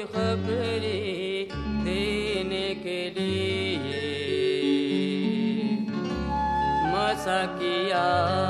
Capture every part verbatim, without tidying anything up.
खुशखबरी देने के लिए मसा किया।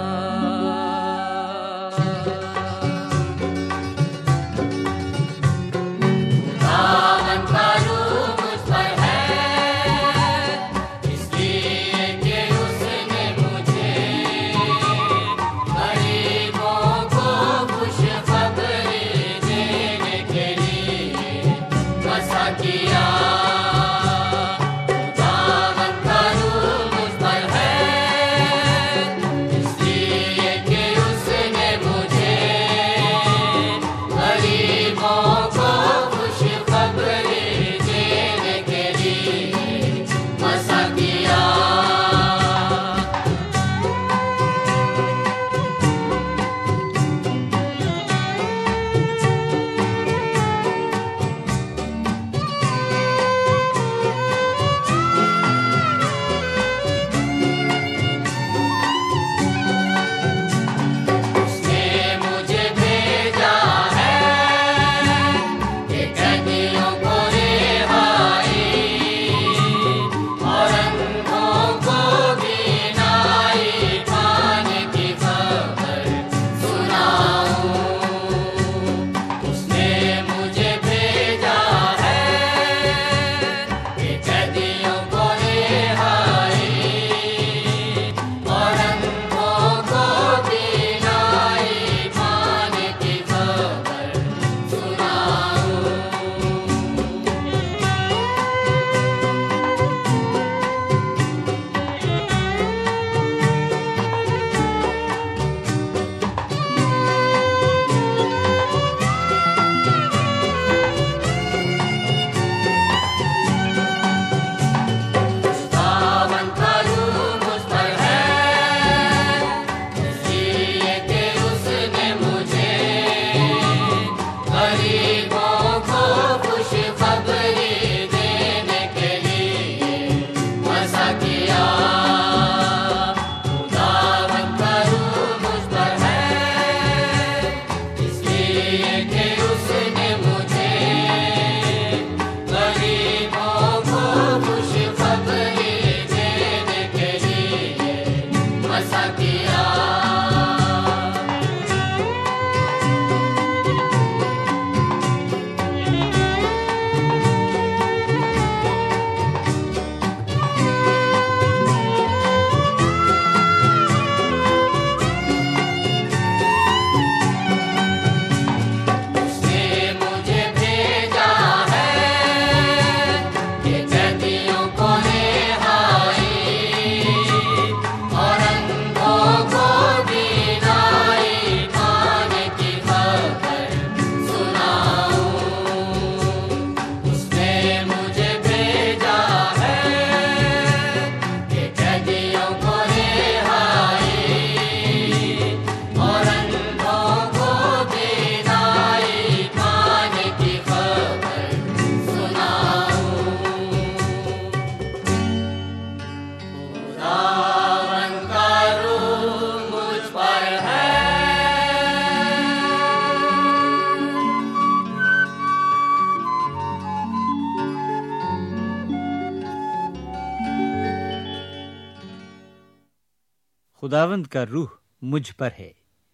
खुदावंद का रूह मुझ पर है,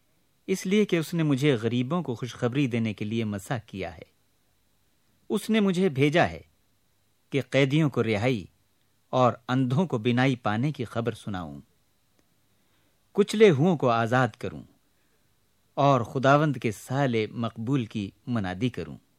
इसलिए कि उसने मुझे गरीबों को खुशखबरी देने के लिए मसा किया है। उसने मुझे भेजा है कि कैदियों को रिहाई और अंधों को बिनाई पाने की खबर सुनाऊं, कुचले हुओं को आजाद करूं और खुदावंद के साले मकबूल की मनादी करूं।